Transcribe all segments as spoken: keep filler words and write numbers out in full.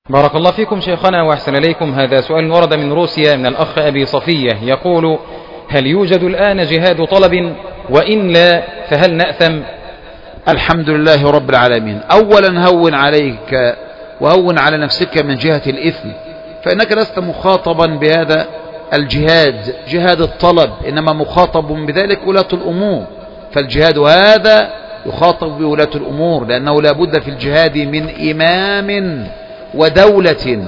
بارك الله فيكم شيخنا وأحسن إليكم. هذا سؤال ورد من روسيا من الأخ أبي صفية يقول: هل يوجد الآن جهاد طلب؟ وإن لا فهل نأثم؟ الحمد لله رب العالمين. أولا هون عليك وهون على نفسك من جهة الإثم، فإنك لست مخاطبا بهذا الجهاد جهاد الطلب، إنما مخاطب بذلك ولاة الأمور. فالجهاد هذا يخاطب بولاة الأمور، لأنه لا بد في الجهاد من إمام ودولة،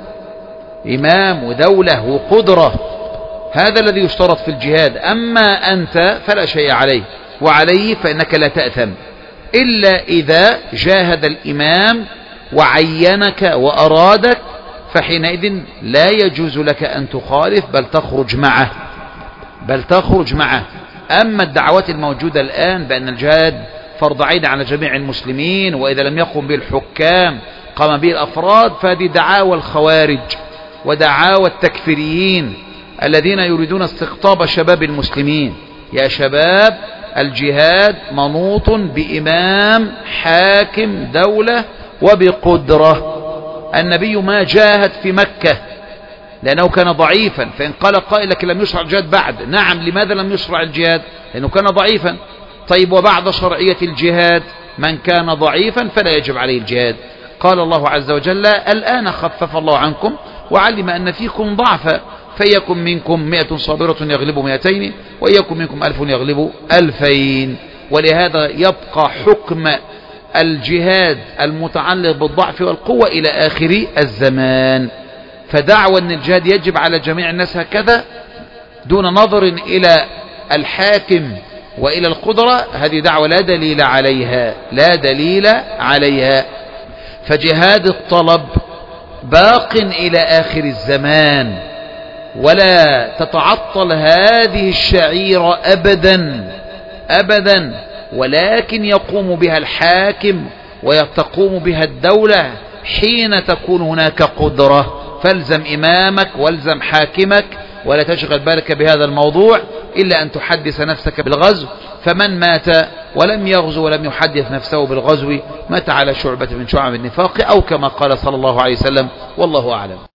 إمام ودولة وقدرة، هذا الذي يشترط في الجهاد. أما أنت فلا شيء عليه، وعليه فإنك لا تأثم إلا إذا جاهد الإمام وعينك وأرادك، فحينئذ لا يجوز لك أن تخالف بل تخرج معه بل تخرج معه. أما الدعوات الموجودة الآن بأن الجهاد فرض عين على جميع المسلمين، وإذا لم يقم به الحكام قام به الأفراد، فهذه دعاوى الخوارج ودعاوى التكفيريين الذين يريدون استقطاب شباب المسلمين. يا شباب، الجهاد منوط بإمام حاكم دولة وبقدرة. النبي ما جاهد في مكة لأنه كان ضعيفا، فإن قال قائل لك لم يشرع الجهاد بعد، نعم، لماذا لم يشرع الجهاد؟ لأنه كان ضعيفا. طيب، وبعد شرعية الجهاد من كان ضعيفا فلا يجب عليه الجهاد. قال الله عز وجل: الآن خفف الله عنكم وعلم أن فيكم ضعفا، فيكن منكم مئة صابرة يغلب مئتين ويكن منكم ألف يغلب ألفين. ولهذا يبقى حكم الجهاد المتعلق بالضعف والقوة إلى آخر الزمان. فدعوى أن الجهاد يجب على جميع الناس هكذا دون نظر إلى الحاكم وإلى القدرة، هذه دعوة لا دليل عليها لا دليل عليها. فجهاد الطلب باق إلى آخر الزمان، ولا تتعطل هذه الشعيرة أبدا أبدا، ولكن يقوم بها الحاكم وتقوم بها الدولة حين تكون هناك قدرة. فالزم إمامك والزم حاكمك، ولا تشغل بالك بهذا الموضوع إلا أن تحدث نفسك بالغزو. فمن مات ولم يغزو ولم يحدث نفسه بالغزو مات على شعبة من شعب النفاق، أو كما قال صلى الله عليه وسلم، والله أعلم.